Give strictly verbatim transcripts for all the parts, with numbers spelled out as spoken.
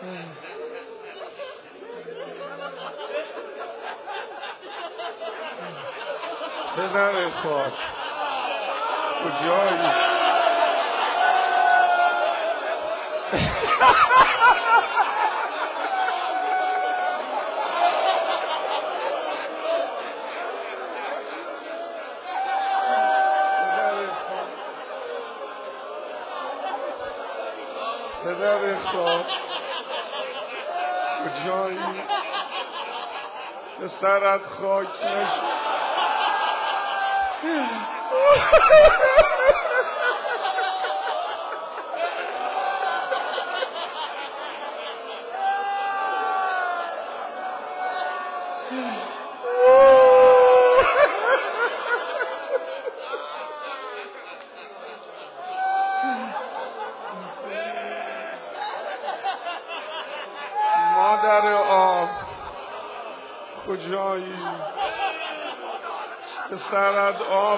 پدر خاک کجایی؟ پدر خاک کجایی؟ به سرت خاک نشد. مادر آب کجایی؟ به سرت آب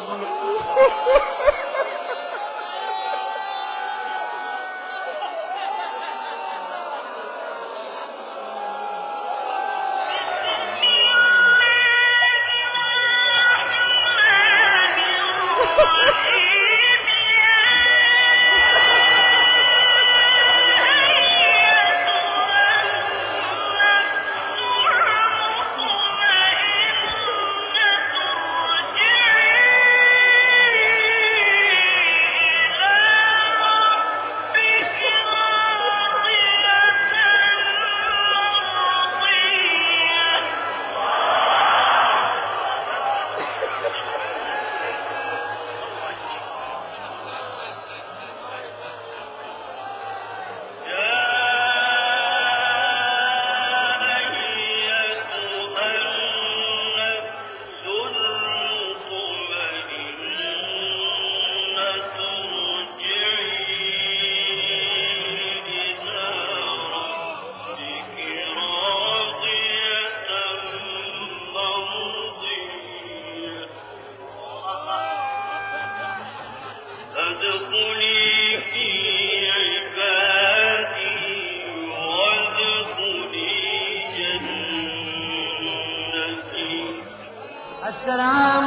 السلام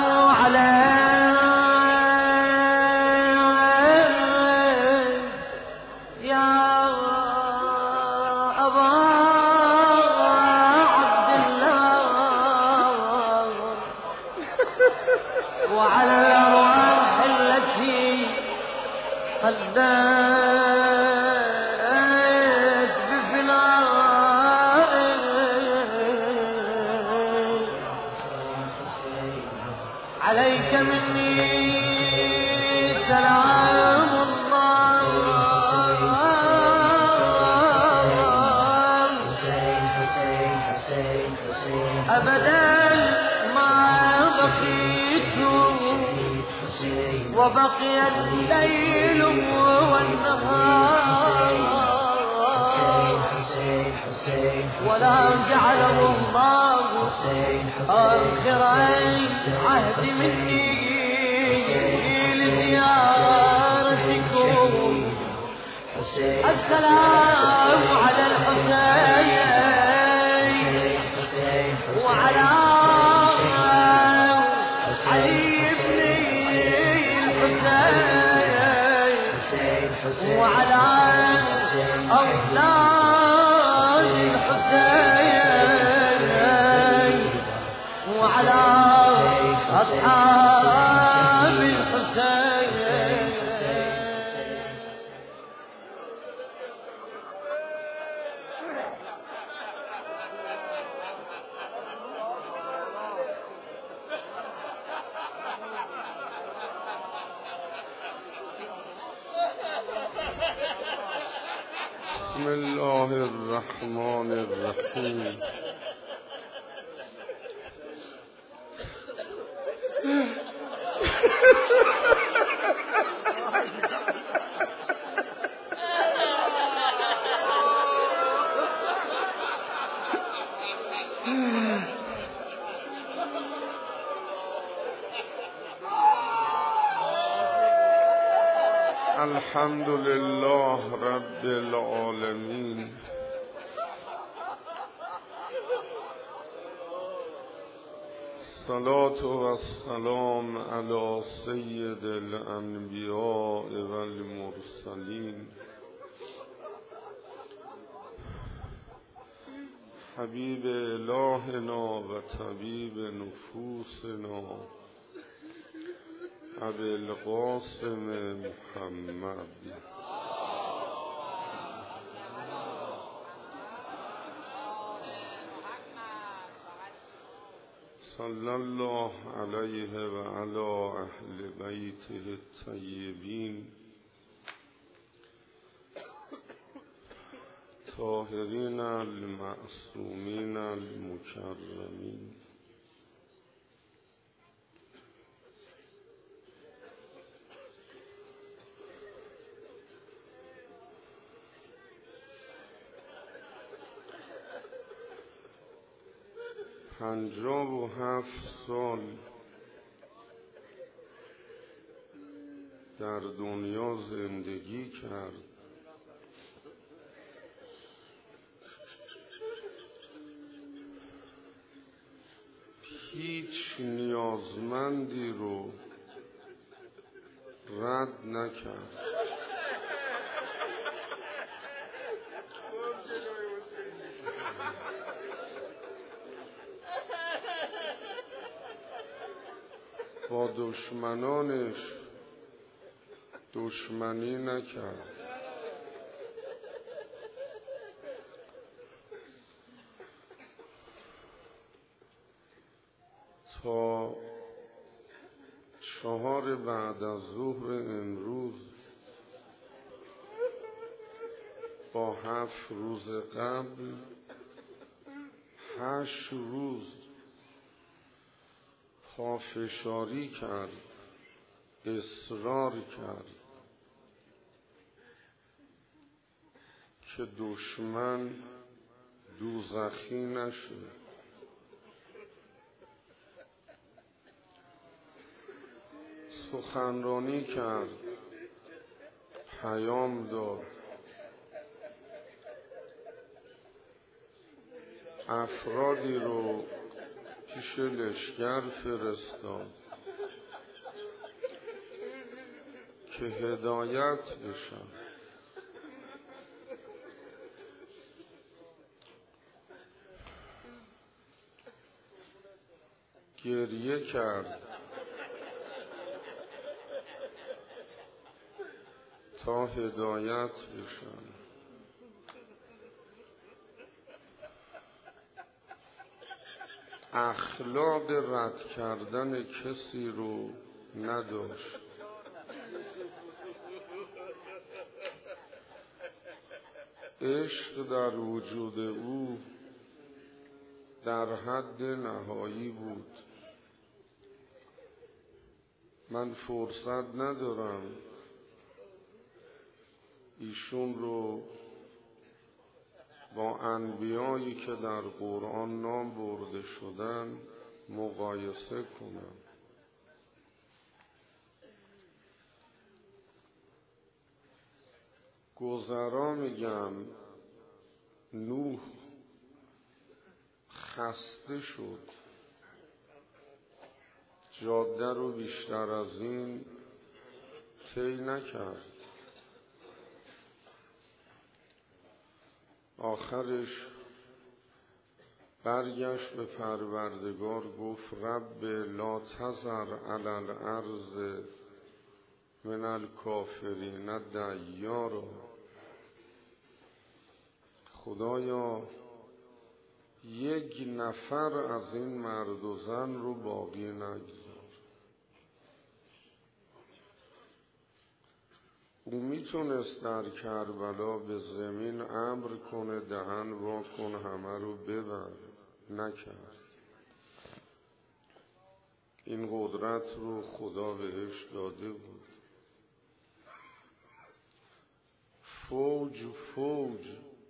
عليك يا أبا عبد الله وعلى الأرواح التي قدت بفنائك عليك مني سلام الله أبدا ما بقيت وبقي الليل والنهار ولا جعله الله آخر عهد مني لزيارتكم. السلام على الحسين وعلى علي بن الحسين وعلى أولاد الحسين وعلى أصحاب الحسين. بسم الله الرحمن الرحیم. الحمد لله رب العالمین الصلاة والسلام على سید الانبیاء والمرسلین حبیب الهنا و طبیب نفوسنا ابی القاسم محمد صلی الله علیه و علی اهل بیته الطیبین طاهرین المعصومین المکرمین. پنجاه و هفت سال در دنیا زندگی کرد. هیچ نیازمندی رو رد نکرد. با دشمنانش دشمنی نکرد. تا چهار بعد از ظهر امروز با هفت روز قبل هشت روز پافشاری کرد، اصرار کرد که دشمن دوزخی نشه. سخنرانی کرد، پیام داد، افرادی رو پیش لشکر فرستاد که هدایت بشن. گریه کرد تا هدایت بشن. اخلاق رد کردن کسی رو نداشت. عشق در وجود او در حد نهایی بود. من فرصت ندارم ایشون رو با انبیایی که در قرآن نام برده شدن مقایسه کنم. گذرا میگم نوح خسته شد، جاده رو بیشتر از این طی نکرد. آخرش برگشت به پروردگار، گفت رب لا تذر علی الارض من الکافرین دیارا. خدایا یک نفر از این مرد و زن رو باقی نگذار. او میتونست در کربلا به زمین امر کنه دهن وا کن همه رو ببر، نکرد. این قدرت رو خدا بهش داده بود. فوج فوج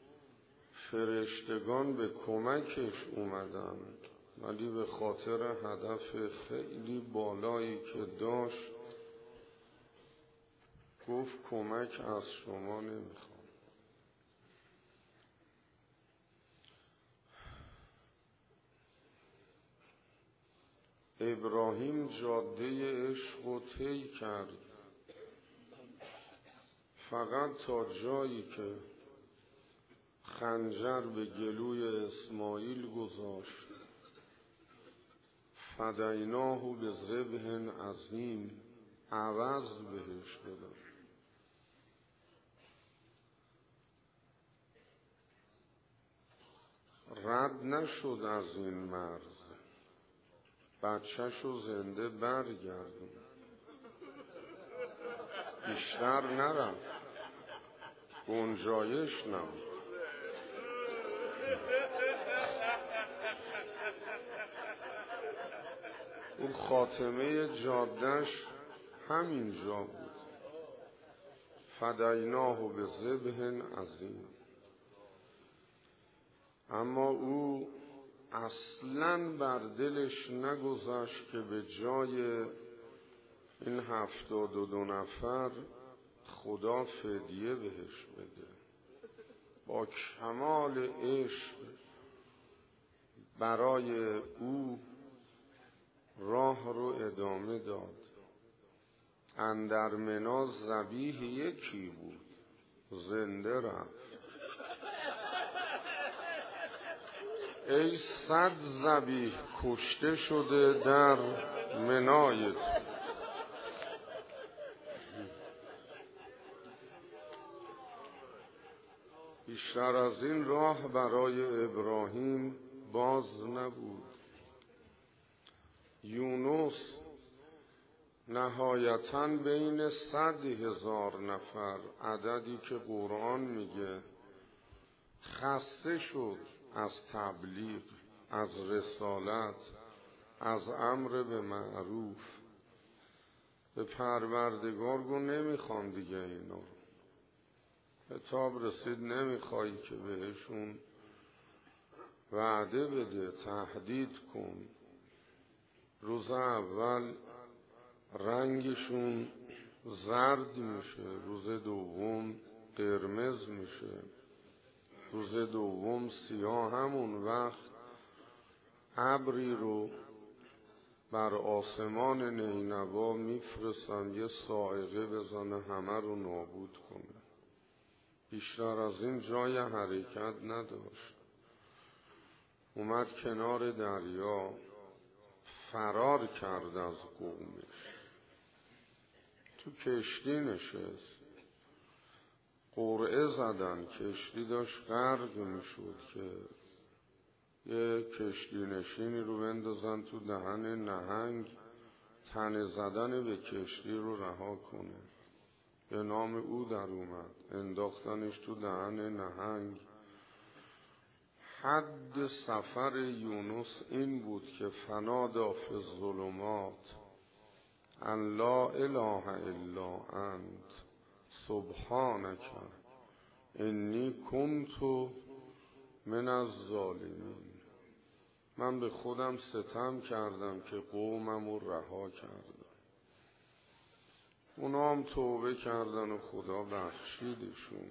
فرشتگان به کمکش اومدن، ولی به خاطر هدف خیلی بالایی که داشت گفت کمک از شما نمیخوام. ابراهیم جاده عشق و طی کرد، فقط تا جایی که خنجر به گلوی اسماعیل گذاشت، فدیناه به ذبح عظیم، عوض بهش دادن. رد نشد از این مرز، بچه‌شو زنده برگردون، بیشتر نرفت، گنجایش نبود. اون خاتمه جادهش همینجا بود، فدیناه به ذبح عظیم. اما او اصلاً بر دلش نگذشت که به جای این هفتاد و دو نفر خدا فدیه بهش بده. با کمال عشق برای او راه رو ادامه داد. اندر منا ذبیح یکی بود، زنده رفت. ای صد ذبیح کشته شده در منای تو. بیشتر از این راه برای ابراهیم باز نبود. یونس نهایتاً بین صد هزار نفر، عددی که قرآن میگه، خسته شد از تبلیغ، از رسالت، از امر به معروف. به پروردگار گو نمیخوام دیگه اینا رو. خطاب رسید نمیخوایی که بهشون وعده بده، تهدید کن. روز اول رنگشون زرد میشه، روز دوم قرمز میشه، روز دوم سیاه. همون وقت ابری رو بر آسمان نینوا میفرستن یه صاعقه بزنه همه رو نابود کنه. بیشتر از این جای حرکت نداشت. اومد کنار دریا، فرار کرد از قومش، تو کشتی نشست. قرعه زدن، کشتی داشت غرق میشد که یه کشتی نشینی رو بندازن تو دهن نهنگ، تنه زدن به کشتی رو رها کنه. به نام او در اومد، انداختنش تو دهن نهنگ. حد سفر یونس این بود که فنادا فی الظلمات ان لا اله الا انت سبحانک انی کنت من الظالمین. من به خودم ستم کردم که قومم رو رها کردم. اونا هم توبه کردن و خدا بخشیدشون.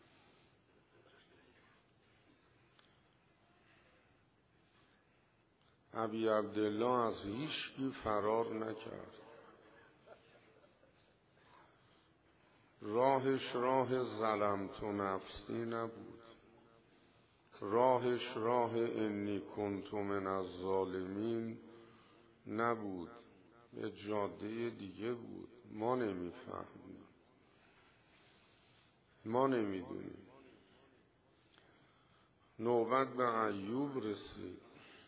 ابی عبدالله از هیچکی فرار نکرد. راهش راه ظلمت و نفسی نبود، راهش راه انی کنت من الظالمین نبود، یه جاده دیگه بود. ما نمیفهمیم، ما نمیدونیم. نوبت به ایوب رسید.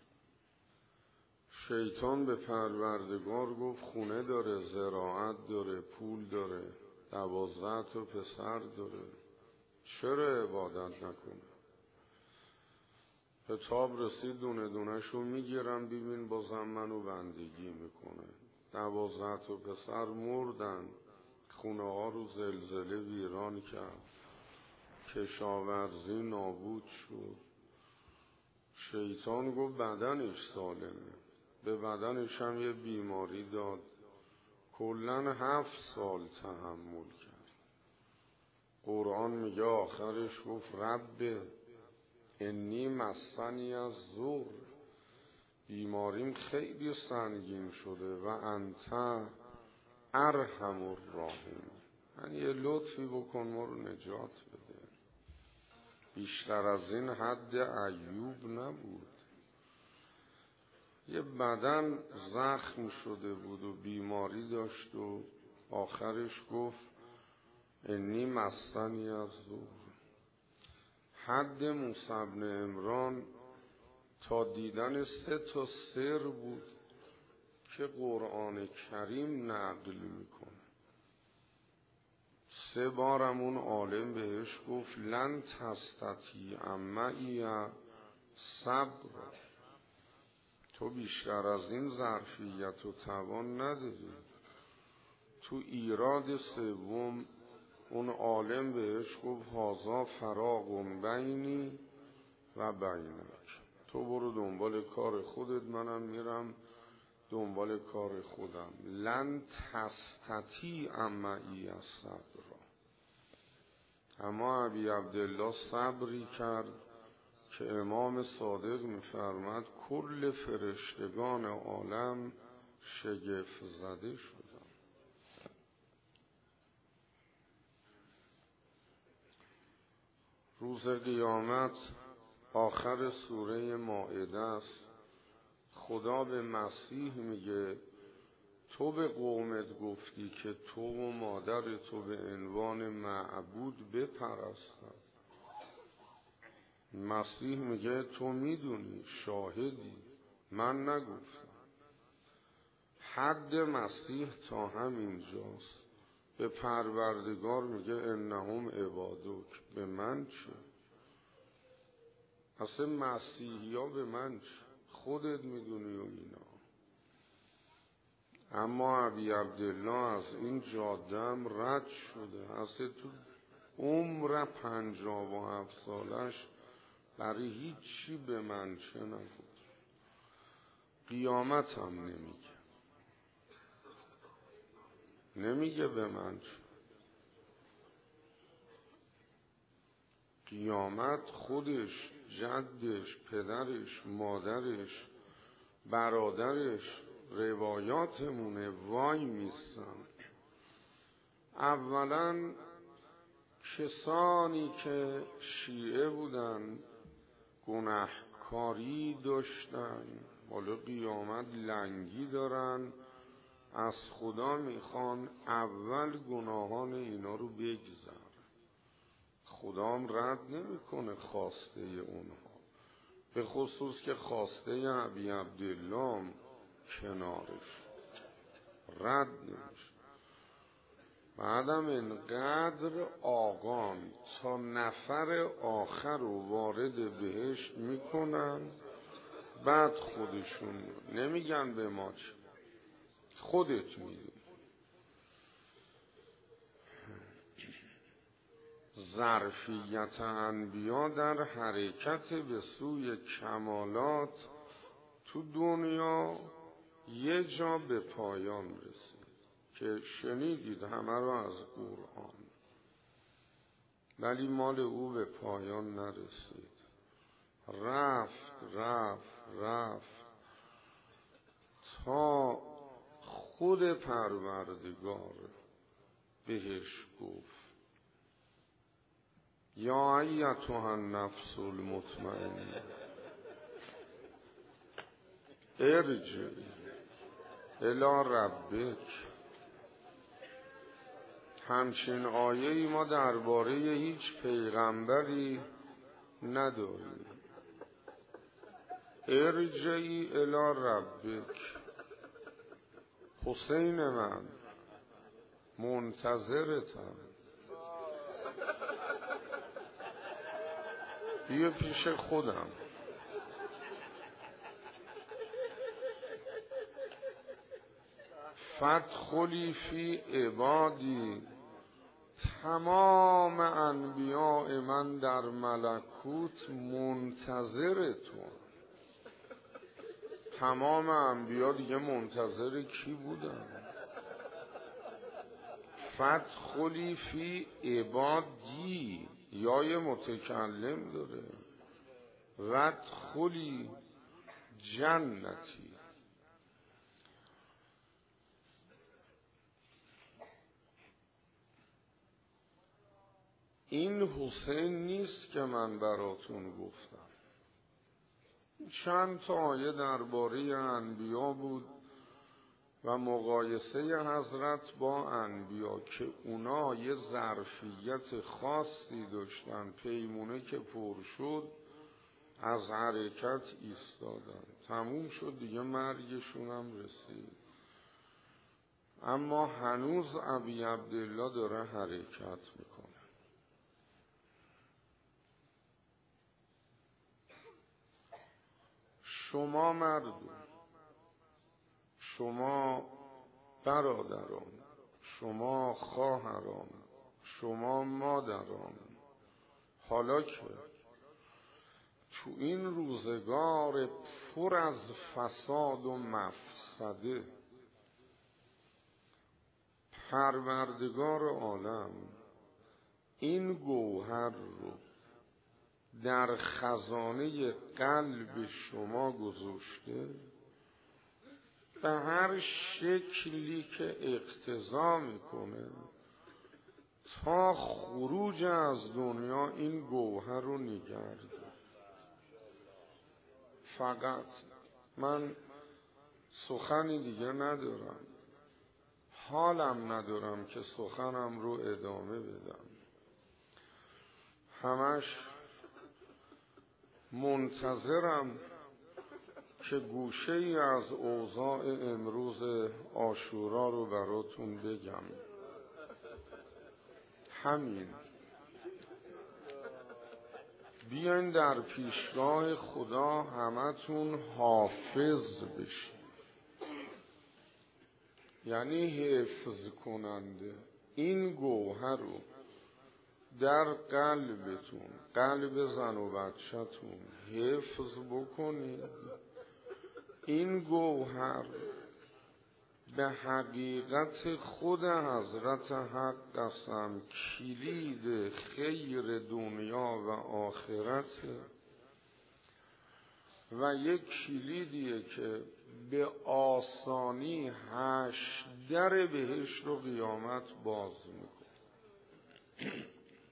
شیطان به پروردگار گفت خونه داره، زراعت داره، پول داره، دوازده تا پسر داره، چرا عبادت نکنه؟ خطاب رسید دونه دونه شو میگیرم، ببین بازم منو بندگی میکنه. دوازده تا پسر مردن، خونه ها رو زلزله ویران کرد، کشاورزی نابود شد. شیطان گفت بدنش سالمه، به بدنش هم یه بیماری داد. کلن هفت سال تحمل کرد. قرآن میگه آخرش گفت رب انی مسنی از ضر، بیماریم خیلی سنگین شده و انت ارحم الراحمین، یعنی یه لطفی بکن ما رو نجات بده. بیشتر از این حد ایوب نبود. یه بدن زخم شده بود و بیماری داشت و آخرش گفت انی مسنی الضر. حد موسی بن عمران تا دیدن سه تا سر بود که قرآن کریم نقل میکنه. سه بارم اون عالم بهش گفت لن تستطیع معی صبر، تو بیشتر از این ظرفیت و توان نداری. تو ایراد سوم اون عالم بهش گفت هازا فراق بینی و بینک، تو برو دنبال کار خودت، منم میرم دنبال کار خودم. لن تستطیع معی الصبر. اما ابی عبدالله صبری کرد که امام صادق میفرماد کل فرشتگان عالم شگفت زده شدن. روز قیامت آخر سوره مائده است. خدا به مسیح میگه تو به قومت گفتی که تو و مادر تو به عنوان معبود بپرستن. مسیح میگه تو میدونی، شاهدی، من نگفتم. حد مسیح تا همینجاست. به پروردگار میگه انهم عبادک، به من چه؟ اصلا مسیحی ها به من چه؟ خودت میدونی و اینا. اما ابی عبدالله از این جادم رد شده. اصلا تو عمر پنجاه و هفت سالش برای هیچی به من چه نبود. قیامت هم نمیگه، نمیگه به من چه. قیامت خودش، جدش، پدرش، مادرش، برادرش روایاتمونه وای میستن. اولا کسانی که شیعه بودن گناهکاری داشتن، حالا قیامت لنگی دارن، از خدا میخوان اول گناهان اینا رو بگذر. خدا هم رد نمیکنه خواسته اونها، به خصوص که خواسته ابی عبدالله کنارش رد نمیشه. بعدم انقدر آقان تا نفر آخر رو وارد بهشت میکنن، بعد خودشون نمیگن به ما چه، خودت میدونی. ظرفیت انبیا در حرکت به سوی کمالات تو دنیا یه جا به پایان رسید که شنیدید همه رو از قرآن، ولی مال او به پایان نرسید. رفت رفت رفت تا خود پروردگار بهش گفت یا ایتها النفس المطمئنه ارجعی الی ربک. همچین آیه‌ای ما درباره هیچ پیغمبری نداریم. ارجعی الی ربک. حسین من منتظرتم، بیا پیش خودم. فادخلی فی عبادی. تمام انبیاء من در ملکوت منتظر تو. تمام انبیا دیگه منتظر کی بودن؟ فادخلی فی عبادی، یای متکلم داره. وادخلی جنتی. این حسین نیست که من براتون گفتم. چند تا آیه درباره انبیا بود و مقایسه حضرت با انبیا که اونا یه ظرفیت خاصی داشتن، پیمونه که پر شد از حرکت ایستادن، تموم شد دیگه، مرگشون هم رسید، اما هنوز ابی عبدالله داره حرکت میکنه. شما مردم، شما برادران، شما خواهران، شما مادران، حالا که تو این روزگار پر از فساد و مفسده پروردگار عالم این گوهر رو در خزانه قلب شما گذاشته، به هر شکلی که اقتضا میکنه تا خروج از دنیا این گوهر رو نگه داره. فقط من سخنی دیگه ندارم، حالم ندارم که سخنم رو ادامه بدم، همش منتظرم که گوشه ای از اوضاع امروز عاشورا رو براتون بگم. همین. بیاین در پیشگاه خدا همتون حافظ بشین، یعنی حفظ کننده. این گوهر رو در قلبتون، قلب زن و بچه‌تون حفظ بکنید. این گوهر به حقیقت خود حضرت حق قسم کلید خیر دنیا و آخرت و یک کلیدیه که به آسانی هشت در بهشت و قیامت باز میکنه.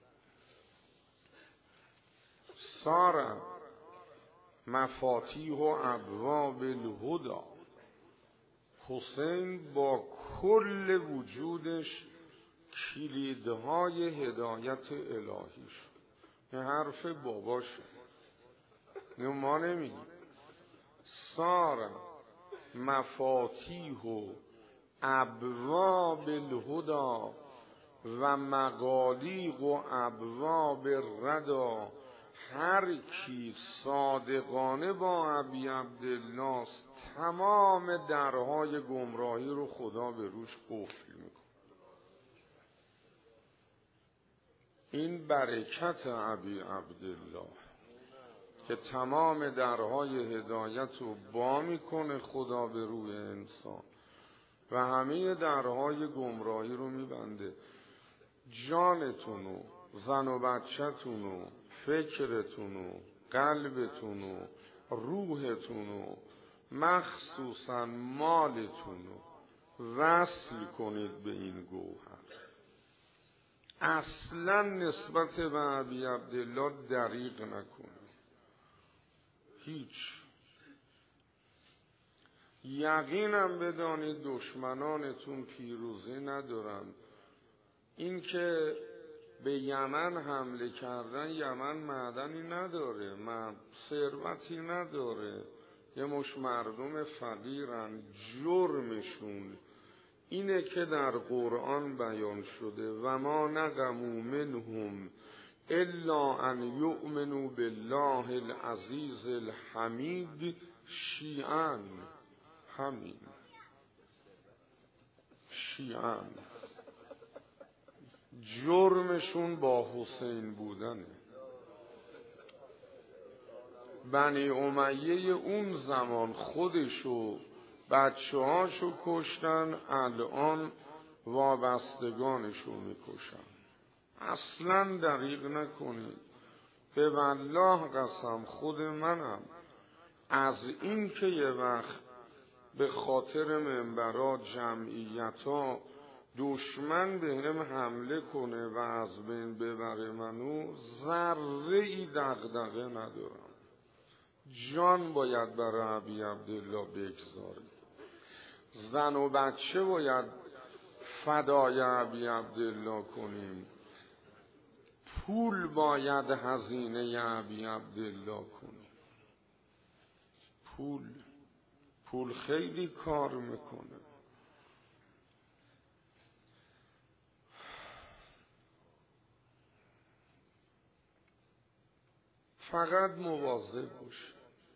سارا مفاتیح و ابواب الهدی، حسین با کل وجودش کلیدهای هدایت الهی شد. این حرف باباشه، اینو ما نمیگیم. سارا مفاتیح و ابواب الهدی و مغالیق و ابواب الردی، هر کی صادقانه با ابی عبدالله تمام درهای گمراهی رو خدا به روش قفل میکنه. این برکت ابی عبدالله که تمام درهای هدایت رو با میکنه خدا به روی انسان و همه درهای گمراهی رو میبنده. جانتونو، زن و بچه‌تونو، فکرتونو، قلبتونو، روحتونو، مخصوصا مالتونو وصل کنید به این گوهر. اصلا نسبت به ابی عبدالله دریغ نکنید، هیچ. یقینم بدانید دشمنانتون پیروزی ندارن. این که به یمن حمله کردن، یمن معدنی نداره، ثروتی نداره، یه مش مردم فقیرن. جرمشون اینه که در قرآن بیان شده و ما نقموا منهم الا ان یؤمنوا بالله العزیز الحمید شیعاً. همین شیعاً جرمشون با حسین بودنه. بنی امیه اون زمان خودشو بچه هاشو کشتن، الان وابستگانشو میکشن. اصلا دریغ نکنید. به والله قسم خود منم از این که یه وقت به خاطر منبرات جمعیتا دشمن به هم حمله کنه و از بین ببره منو، ذره ای دغدغه ندارم. جان باید برای ابی عبدالله بگذاریم، زن و بچه باید فدای ابی عبدالله کنیم، پول باید هزینه ابی عبدالله کنیم. پول پول خیلی کار میکنه. فقط مواظب باش،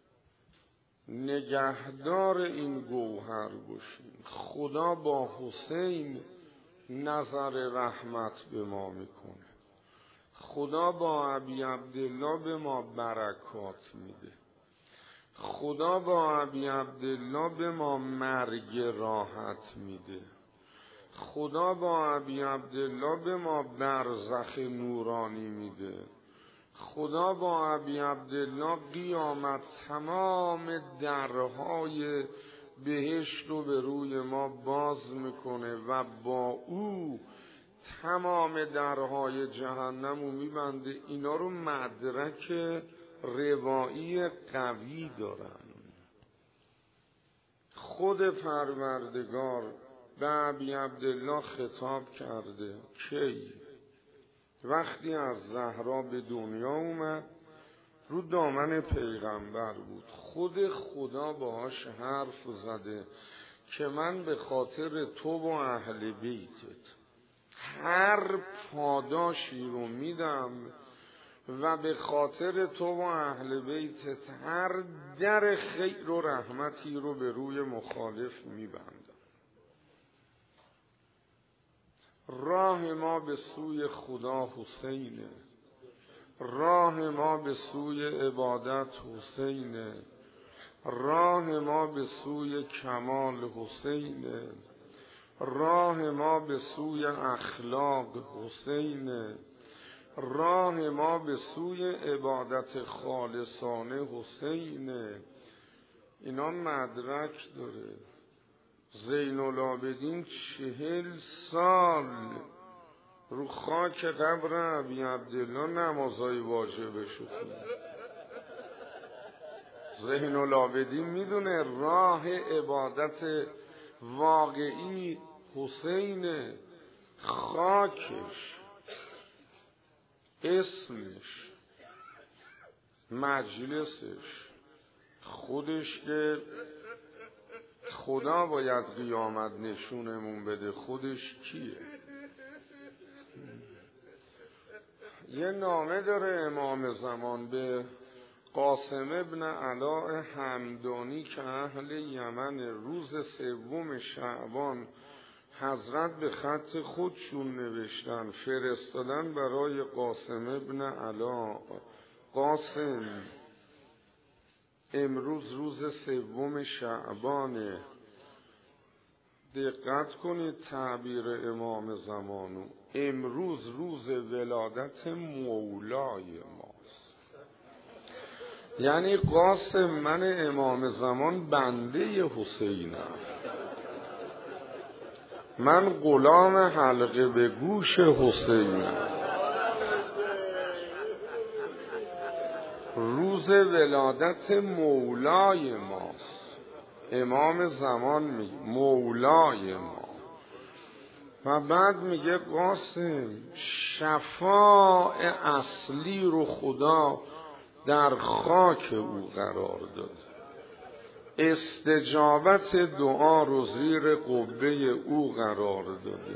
نگهدار این گوهر باشیم. خدا با حسین نظر رحمت به ما میکنه، خدا با ابی عبدالله به ما برکات میده، خدا با ابی عبدالله به ما مرگ راحت میده، خدا با ابی عبدالله به ما برزخ نورانی میده، خدا با ابی عبدالله قیامت تمام درهای بهشت رو به روی ما باز میکنه و با او تمام درهای جهنم رو میبنده. اینا رو مدرک روایی قوی دارن. خود پروردگار به ابی عبدالله خطاب کرده. کی؟ وقتی از زهرا به دنیا اومد، رو دامن پیغمبر بود، خود خدا باهاش حرف زده که من به خاطر تو و اهل بیتت هر پاداشی رو میدم و به خاطر تو و اهل بیتت هر در خیر و رحمتی رو به روی مخالف میبندم. راه ما به سوی خدا حسینه، راه ما به سوی عبادت حسینه، راه ما به سوی کمال حسینه، راه ما به سوی اخلاق حسینه، راه ما به سوی عبادت خالصانه حسینه. اینا مدرک داره. زین العابدین چهل سال رو خاک قبر ابی عبدالله نمازهای واجبش خونده. زین العابدین میدونه راه عبادت واقعی حسینه، خاکش، اسمش، مجلسش، خودش که خدا باید قیامت نشونمون بده خودش کیه. یه نامه داره امام زمان به قاسم ابن علاء همدانی که اهل یمن. روز سوم شعبان حضرت به خط خودشون نوشتن، فرستادن برای قاسم ابن علاء: قاسم، امروز روز سوم شعبانه، دقت کنید تعبیر امام زمانو، امروز روز ولادت مولای ماست. یعنی قاسم، من امام زمان بنده حسینم، من غلام حلقه به گوش حسینم. روز ولادت مولای ماست. امام زمان میگه مولای ما. و بعد میگه قاسم، شفاع اصلی رو خدا در خاک او قرار داد، استجابت دعا رو زیر قبه او قرار داده،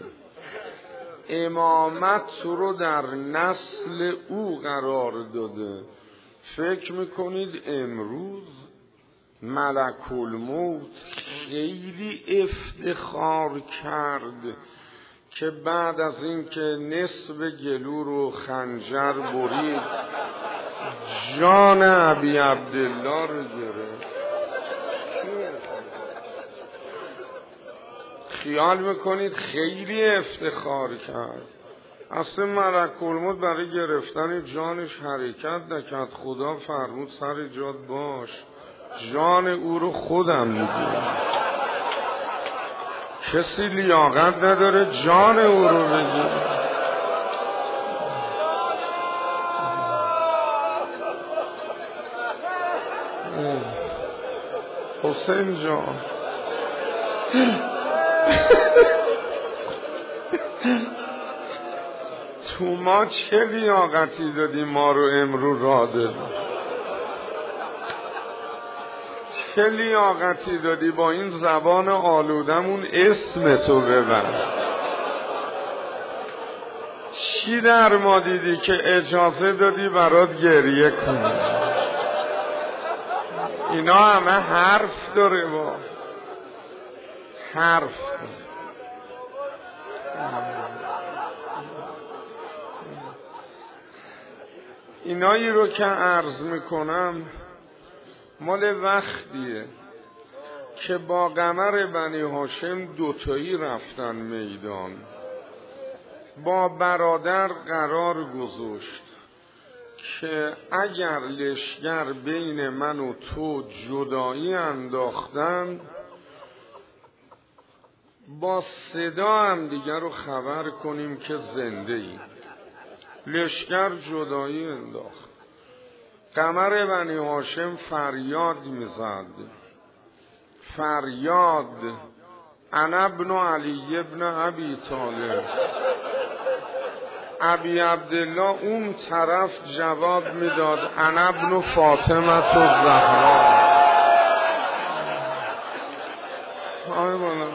امامت رو در نسل او قرار داده. فکر میکنید امروز ملک الموت خیلی افتخار کرد که بعد از اینکه نصف گلو رو خنجر برید جان ابی عبدالله رو گرفت؟ خیال میکنید خیلی افتخار کرد؟ اصلا ملک الموت برای گرفتن جانش حرکت نکرد. خدا فرمود سر جات باش، جان او رو خودم میگیرم. کسی لیاقت نداره جان او رو بگیره. حسین جان تو ما چه لیاقتی دادی ما رو امرو را دادی؟ چه لیاقتی دادی با این زبان آلودمون اسم تو ببر؟ چی در ما دیدی که اجازه دادی برات گریه کنی؟ اینا همه حرف داره، با حرف داره. اینایی رو که عرض میکنم مال وقتیه که با قمر بنی هاشم دوتایی رفتن میدان، با برادر قرار گذاشت که اگر لشگر بین من و تو جدایی انداختن با صدا هم دیگر رو خبر کنیم که زنده ایم. لشگر جدایی انداخت. قمر بنی هاشم فریاد میزد، فریاد انا ابن علی ابن ابی طالب. ابی عبدالله اون طرف جواب میداد انا ابن فاطمه الزهرا. آی بالا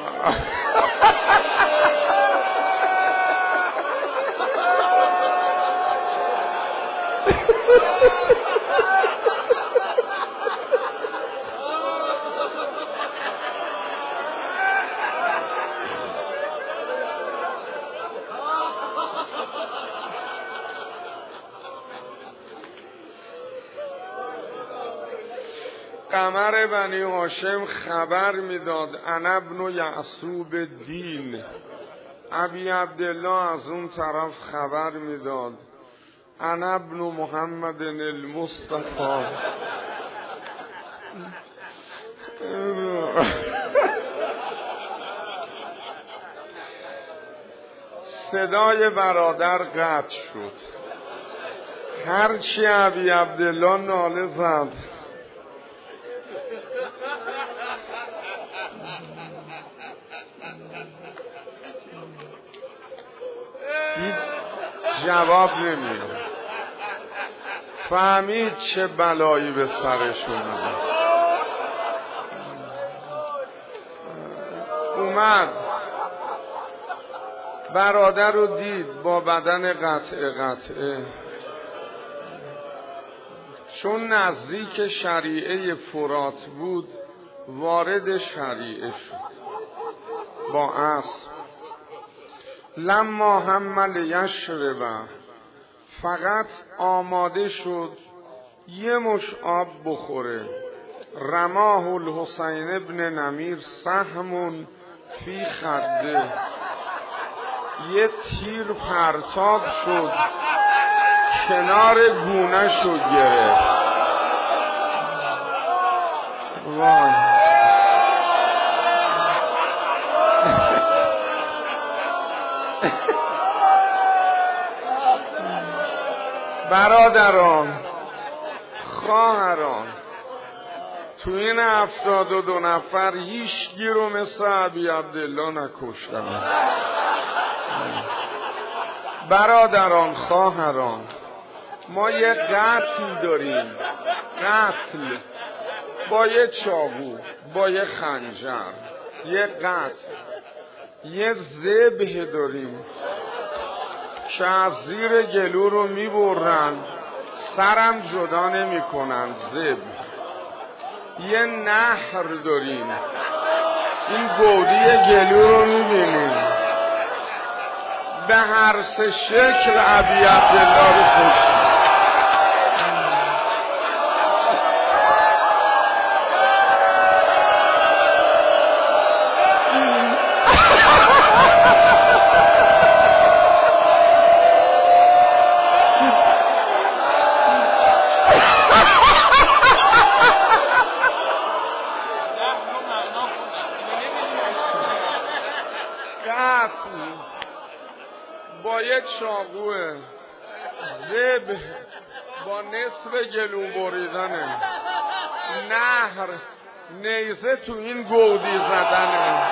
قمر بنی هاشم خبر میداد انا ابن یعصوب دین. ابی عبدالله از اون طرف خبر میداد انا ابن محمد المصطفى. صدای برادر قطع شد. هرچی ابی عبدالله ناله زد دید جواب نمیده. فهمید چه بلایی به سرش اومد. اومد برادر رو دید با بدن قطعه قطعه، چون نزدیک شریعه فرات بود وارد شریعه شد با اسب. لما حمل یشربه، فقط آماده شد یه مش آب بخوره. رماه الحسین ابن نمیر سهم فی خده، یه تیر پرتاب شد کنار گونه‌شو گرفت. وای برادران، خواهران، تو این هفتاد و دو نفر هیچ گی رو مثل ابی عبدالله نکشتم. برادران، خواهران، ما یه قتل داریم، قتل با یه چاقو، با یه خنجر، یه قتل، یه ذبح داریم که از زیر گلو رو میبرن سرم جدا نمی کنن. ذبح. یه نهر داریم، این گودی گلو رو میبینیم به هر سه شکل ابی عبدالله رو کشت. یه چاقوه زب با نصف گلو بریدنه، نهر نیزه تو این گودی زدنه.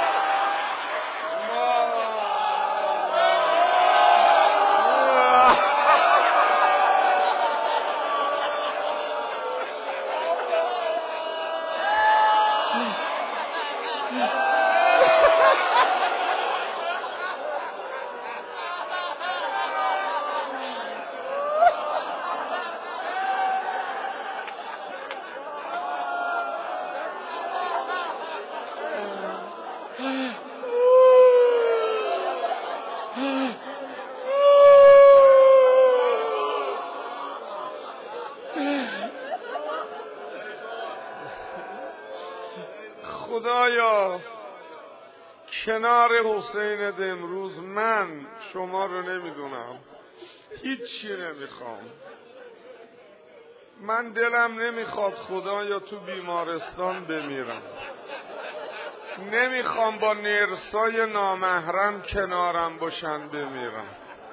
خدایا کنار حسین امروز من شما رو نمیدونم، هیچی نمیخوام. من دلم نمیخواد خدایا تو بیمارستان بمیرم، نمیخوام با نرسای نامحرم کنارم باشن بمیرم.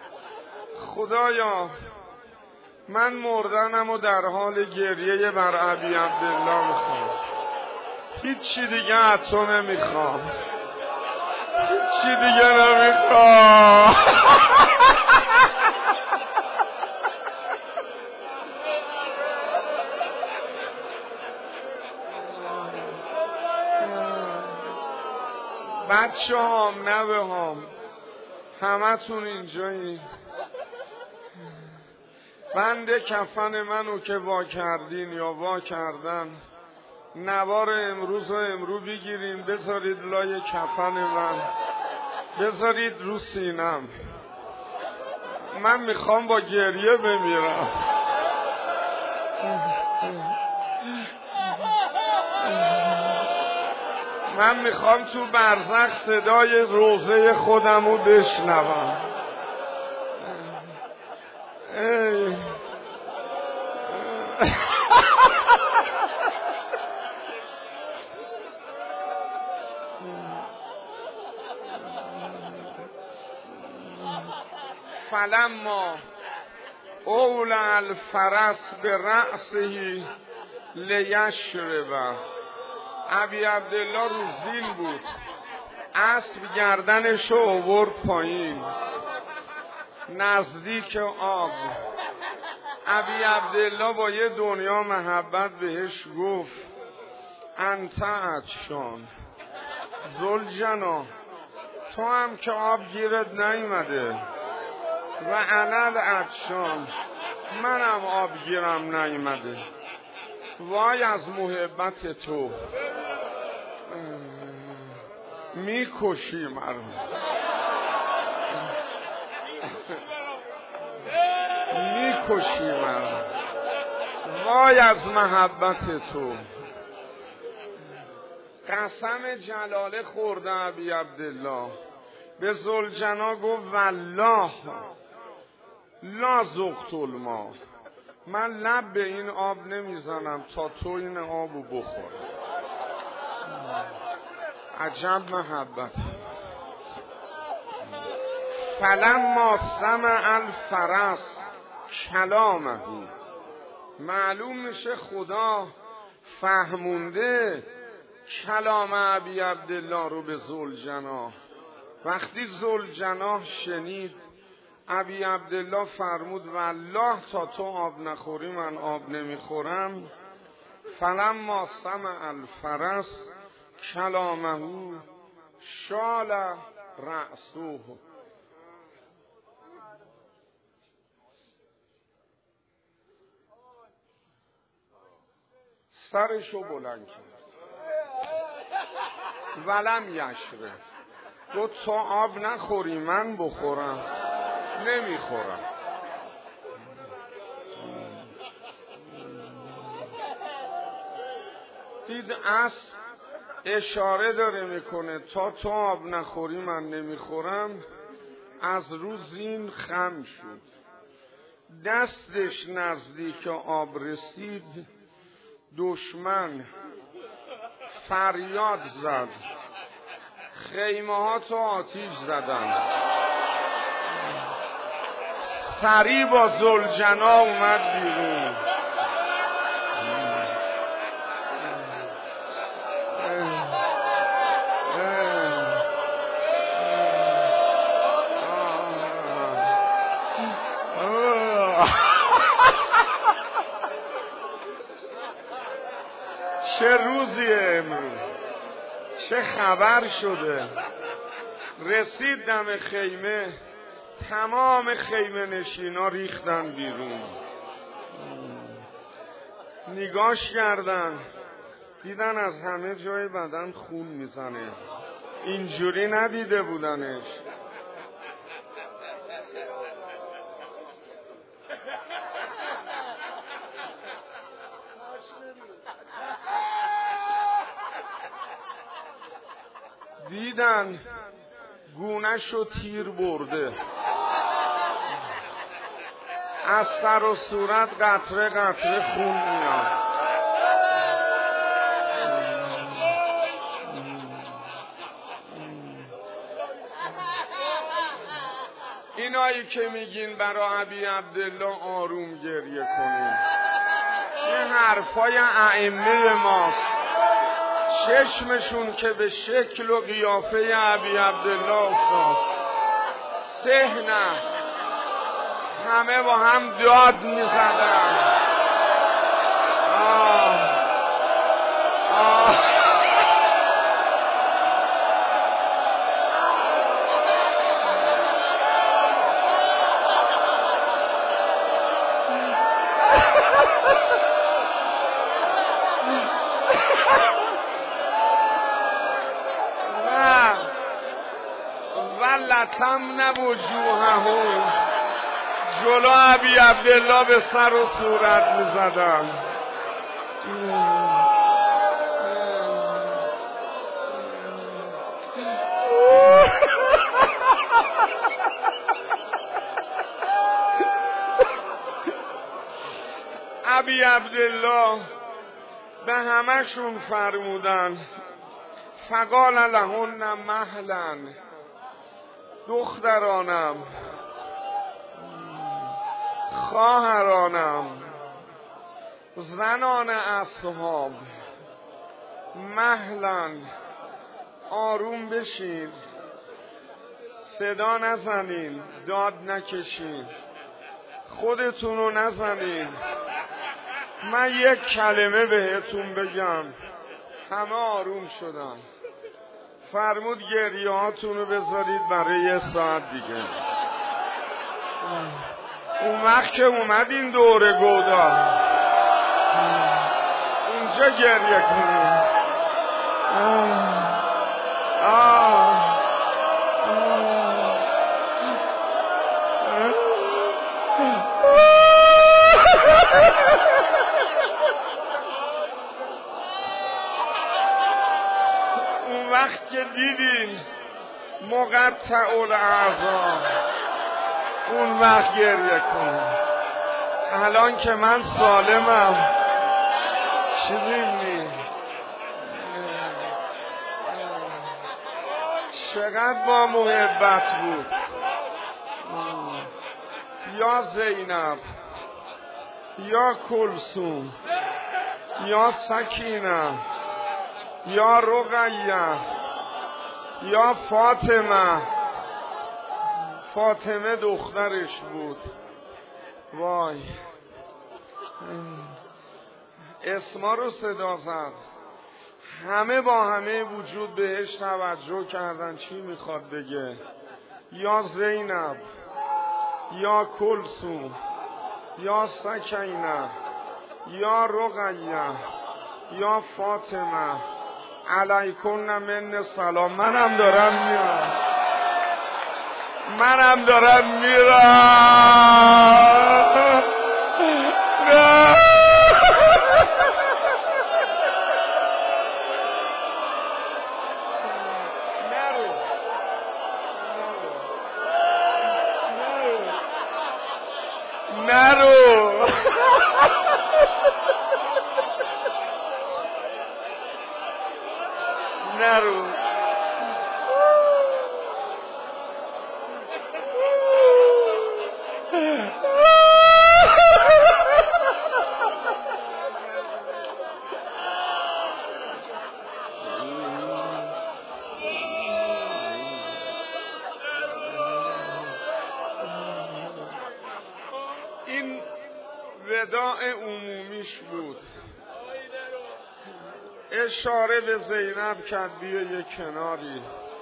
خدایا من مردنم و در حال گریه بر ابی عبدالله میخوام، هیچی دیگه از تو نمیخوام، هیچی دیگه نمیخوام. بچه هم نوه هم همه تون اینجایی، بند کفن منو که وا کردین یا وا کردن، نوار امروز و امرو بگیرین بذارید لای کفن من، بذارید رو سینم. من میخوام با گریه بمیرم. من میخوام تو برزخ صدای روزه خودمو بشنوم. ای فلما اول الفرس به رأسه لیشربه، ابی عبدالله رو زین بود، اسب گردنشو آورد پایین نزدیک آب. ابی عبدالله با یه دنیا محبت بهش گفت انت عطشان ذوالجنا، تو هم که آب گیرت نیومده، و انا عطشان، منم آب گیرم نیومده. وای از محبت تو، میکشی مرا، میکشی مرا، وای از محبت تو. قسم جلاله خورده ابی عبدالله، به ذوالجنا گفت والله لا ذقت الماء، من لب به این آب نمیزنم تا تو این آبو بخور. عجب محبت. فلما سمع الفرس کلامه، معلوم میشه خدا فهمونده کلام ابی عبدالله رو به ذوالجنا. وقتی ذوالجنا شنید، ابی عبدالله فرمود والله تا تو آب نخوری من آب نمیخورم. فلما سمع الفرس کلامه شال رأسه، سرشو بلند کرد. ولم یشره، گفت تو آب نخوری من بخورم، نمیخورم. دید اسب اشاره داره میکنه تا تو آب نخوری من نمیخورم، از رو زین خم شد، دستش نزدیک آب رسید، دشمن فریاد زد، خیمه ها تو آتیش زدن. سری با ذوالجنا اومد بیرون. چه روزیه امروز، چه خبر شده. رسید دم خیمه، تمام خیمه نشینا ریختن بیرون. نگاش کردن، دیدن از همه جای بدن خون میزنه. اینجوری ندیده بودنش. دیدن گونه‌شو تیر برده، از سر و صورت قطره قطره خون میاد. اینایی که میگین برای ابی عبدالله آروم گریه کنیم، این حرفای ائمه ماست. چشمشون که به شکل و قیافه ابی عبدالله افتاد، سه نه همه با هم داد میزدن. آه آه ولتمن وجوههم، جلو ابی عبدالله به سر و صورت میزدن. ابی عبدالله به همشون فرمودن فقال لهن مهلا، دخترانم، خواهرانم، زنان اصحاب، مهلا، آروم بشین، صدا نزنین، داد نکشین، خودتونو نزنین. من یک کلمه بهتون بگم. همه آروم شدن. فرمود گریه هاتونو بذارید برای یه ساعت دیگه. اون وقت که اومدین دوره گودا اونجا گریه کنین. آه آه اون وقت که دیدین مقطع الاعضا، اون وقت گریه کن. الان که من سالمم چیزی نی. چقدر با محبت بود. یا زینب، یا کلثوم، یا سکینه، یا رقیه، یا فاطمه. فاطمه دخترش بود. وای، اسما رو صدا زد. همه با همه وجود بهش توجه کردن چی میخواد بگه. یا زینب، یا کلثوم، یا سکینه، یا رقیه، یا فاطمه، علیکن من سلام. منم دارم میرم، منم دارم میرم. نه نرو نرو نرو. نداء عمومیش بود. اشاره به زینب کرد بیا یک کناری.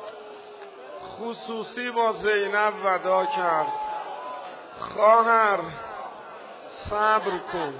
خصوصی با زینب ودا کرد. خواهر صبر کن،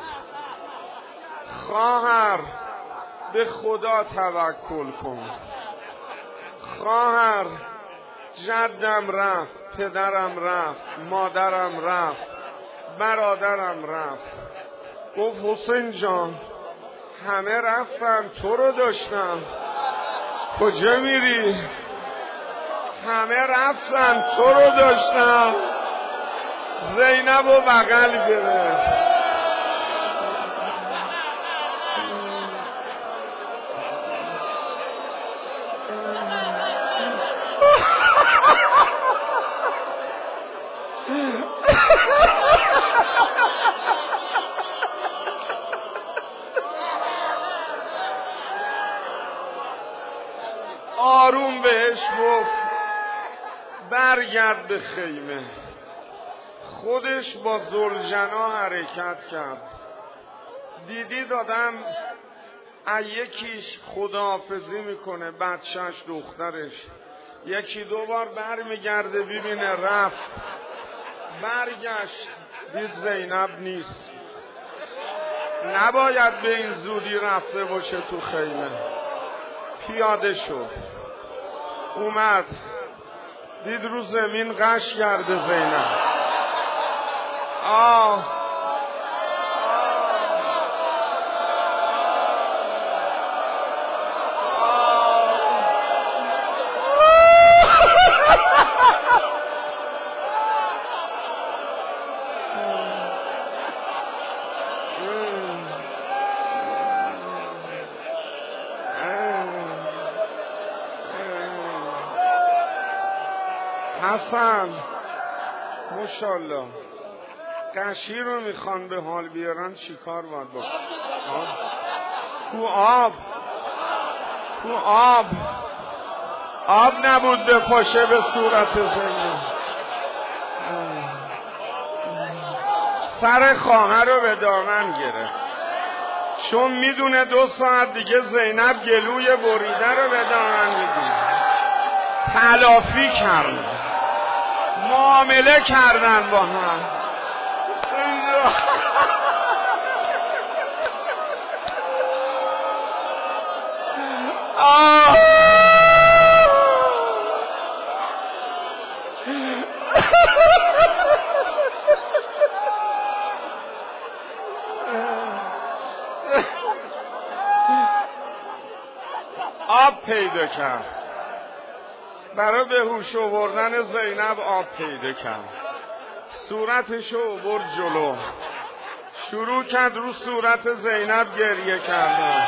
خواهر به خدا توکل کن، خواهر جدم رفت، پدرم رفت، مادرم رفت، برادرم رفت. گفت حسین جان همه رفتن تو رو داشتم، کجا میری؟ همه رفتن تو رو داشتم. زینب و بغل گرفت. آروم بهش گفت برگرد به خیمه. خودش با زلجنا حرکت کرد. دیدی دادم یکیش خداحافظی میکنه، بچهش دخترش یکی دو بار برمیگرده ببینه رفت، برگشت دید زینب نیست. نباید به این زودی رفته باشه تو خیمه. پیاده شد اومد دید رو زمین غش کرده زینب. آه حسن ماشاءالله قشی رو میخوان به حال بیارن چی کار باید بکن؟ تو آب تو آب آب نبود به پاشه به صورت زینب. سر خواهر رو به دامن گرفت چون میدونه دو ساعت دیگه زینب گلوی بریده رو به دامن میگیره. تلافی کردن، معامله کردن با هم. آه آب پیدا کرد. برای به هوش آوردن زینب آب پیدا کرد. صورتشو آورد جلو، شروع کرد رو صورت زینب گریه کردن.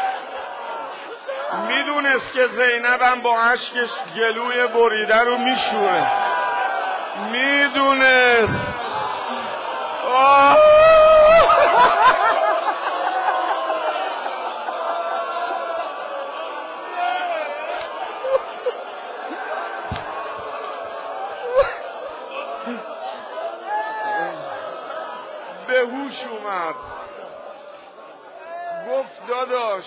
میدونست که زینبم با اشکش گلوی بریده رو میشوره. میدونست. آه به هوش اومد گفت داداش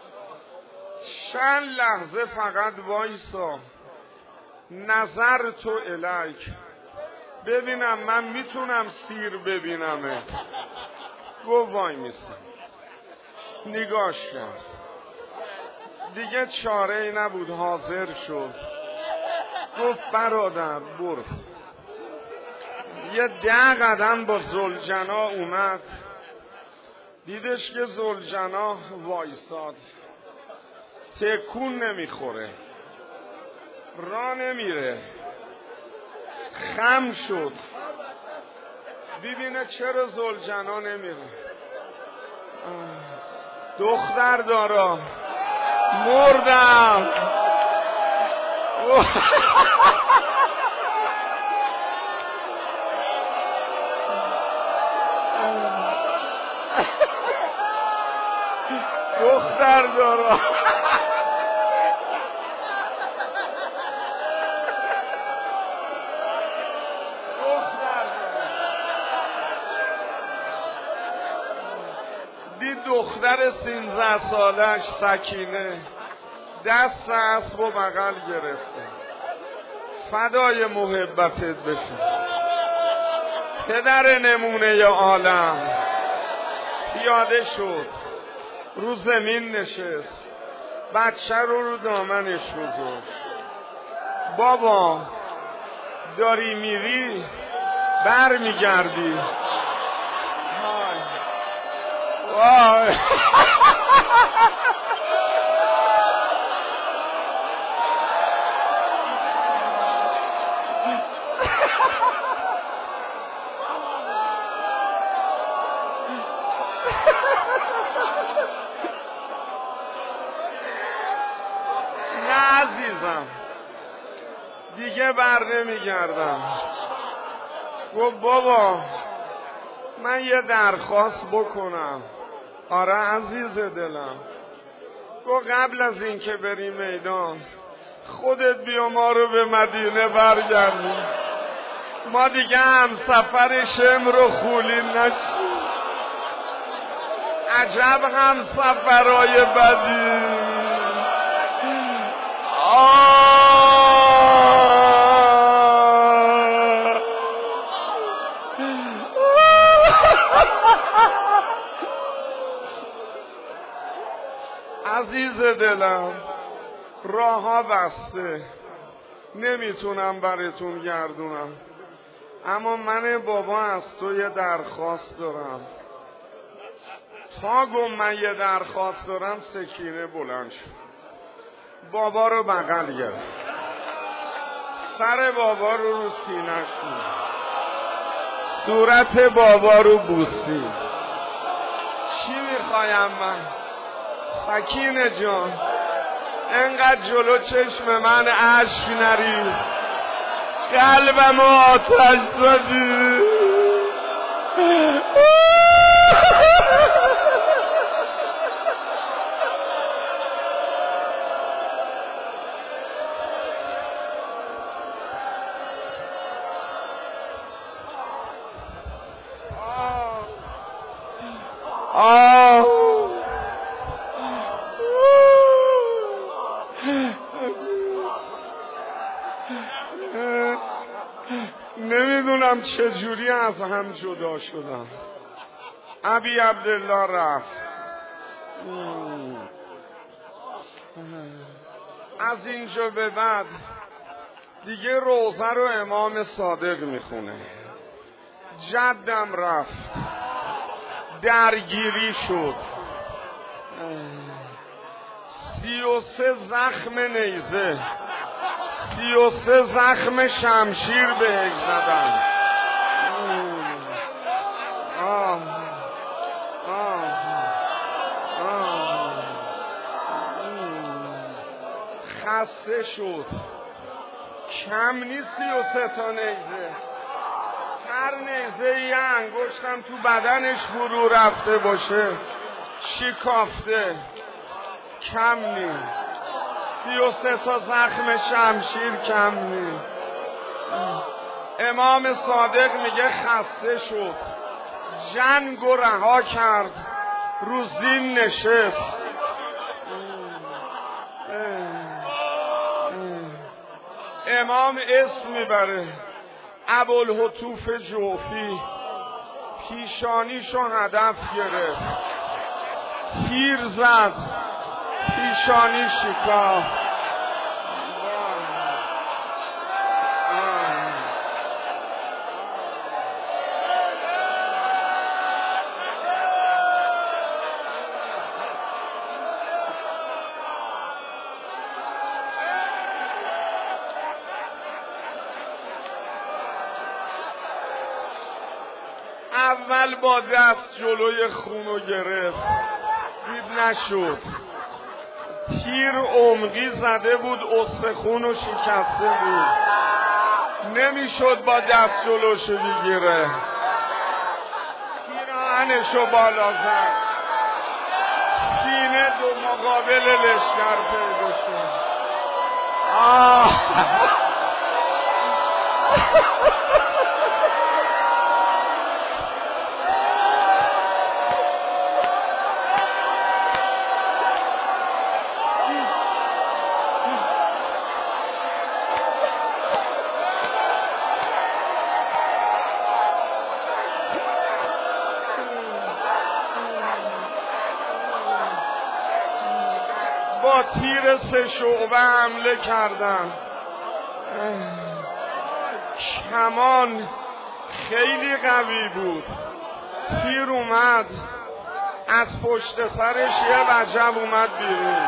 چند لحظه فقط وایسا، نظر تو الیک ببینم من میتونم سیر ببینمه. گفت وای میستم. نگاش کرد دیگه چاره ای نبود، حاضر شد. گفت برادر برو. یه ده قدم با زلجنا اومد، دیدش که زلجنا وایساد، تکون نمیخوره، راه نمیره. خم شد ببینه چرا زلجنا نمیره. دختر دارا مردم. دختر دارا دختر سینزده سالش سکینه دست اسب و بغل گرفته، فدای محبتت بشه پدر نمونه عالم. پیاده شد، رو زمین نشست، بچه رو رو دامنش گذاشت. بابا داری میری بر میگردی. وای نه عزیزم دیگه بر نمیگردم. گفت بابا من یه درخواست بکنم. آره عزیز دلم. گفت قبل از این که بری میدان خودت بیا ما رو به مدینه برگردی، ما دیگه هم سفر شمر و خولین نشیم. عجب هم سفرهای بدی. عزیز دلم راه ها بسته، نمیتونم براتون گردونم، اما من بابا از تو یه درخواست دارم. تا گم من یه درخواست دارم سکینه بلند شد، بابا رو بغل گرفت، سر بابا رو رو سینه‌ش بود، صورت بابا رو بوسید. چی میخوایم من؟ سکینه جان انقدر جلو چشم من اشک نریز، قلبم آتش زدی. آه نمیدونم چجوری از هم جدا شدم. ابی عبدالله رفت. از اینجا به بعد دیگه روزه رو امام صادق میخونه. جدم رفت، درگیری شد، سی و سه زخم نیزه، سی و سه زخم شمشیر بهش زدن. آه آه آه خسته شد، کم نیست سی و سه تا نیزه. هر نیزه یه انگشتم تو بدنش فرو رفته باشه شکافته، کم نیست. سی و سه تا زخم شمشیر کم نیست. امام صادق میگه خسته شد، جنگ و رها کرد، رو زین نشست. امام اسم میبره ابوالهتوف جوفی، پیشانیشو هدف گرفت، تیر زد، پیشانی شکافت. اول با دست جلوی خونو گرفت، دید نشد، تیر عمقی زده بود، استخونو شکسته بود، نمیشد با دست جلوشو بگیره. پیراهنشو بالا زد، سینه دو مقابل لشکر پیدا شد. آه با تیر سه شعبه حمله کردن. کمان خیلی قوی بود. تیر اومد از پشت سرش یه وجب اومد بیرون.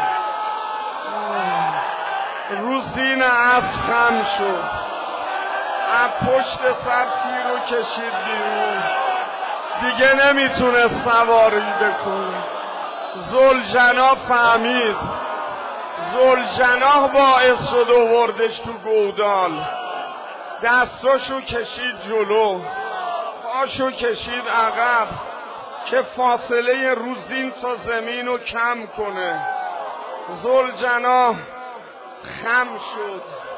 رو زین اسب خم شد. از پشت سر تیر رو کشید بیرون. دیگه نمیتونه سواری بکنه. ذوالجناح فهمید. ذوالجناح باعث شد آوردش تو گودال. دستاشو کشید جلو، پاشو کشید عقب که فاصله روزین تا زمین رو کم کنه. ذوالجناح خم شد.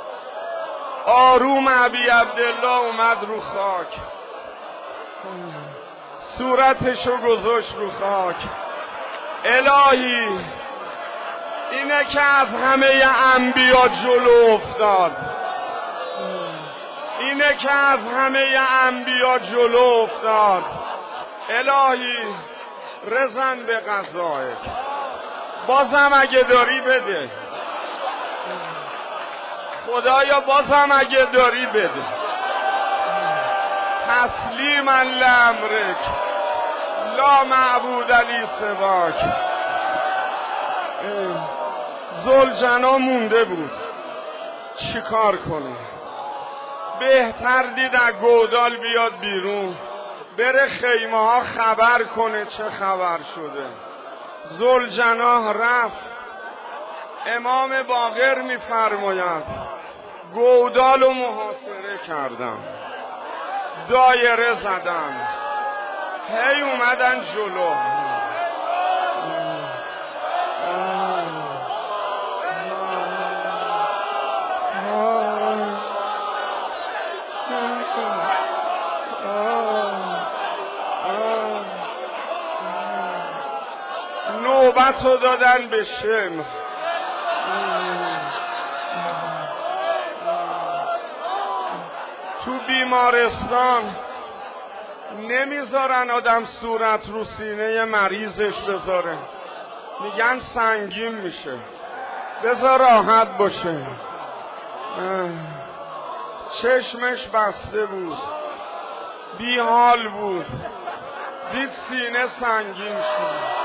آروم ابی عبدالله اومد رو خاک، صورتشو گذاشت رو خاک. الهی اینه که از همه انبیا جلو افتاد. اینه که از همه انبیا جلو افتاد. الهی رزن به قضایک. بازم اگه داری بده خدایا، بازم اگه داری بده. تسلیما لامرک لا معبود علی سواک. ذوالجناح مونده بود چی کار کنه؟ بهتر دید از گودال بیاد بیرون، بره خیمه ها خبر کنه چه خبر شده. ذوالجناح رفت. امام باقر میفرماید گودال رو محاصره کردم، دایره زدم، هی اومدن جلو. نوبت رو دادن به شمر. تو بیمارستان نمیذارن آدم صورت رو سینه مریضش بذاره، میگن سنگین میشه، بذار راحت باشه. چشمش بسته بود، بی حال بود، دید سینه سنگین شد.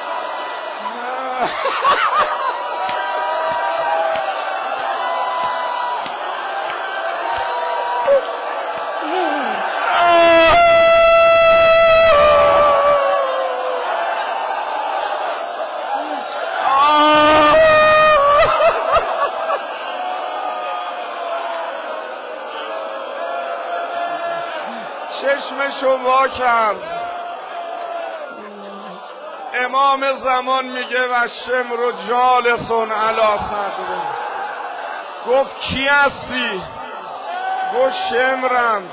چشمشو وا کرد. امام زمان میگه و شمر جالسون علی صدره. گفت کی هستی؟ گفت شمرم.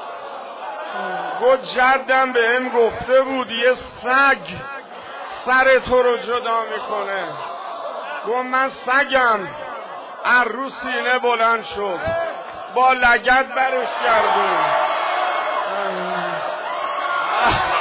گفت جدم به هم گفته بود یه سگ سر تو رو جدا میکنه. گفت من سگم. از رو سینه بلند شد، با لگد برش گردون.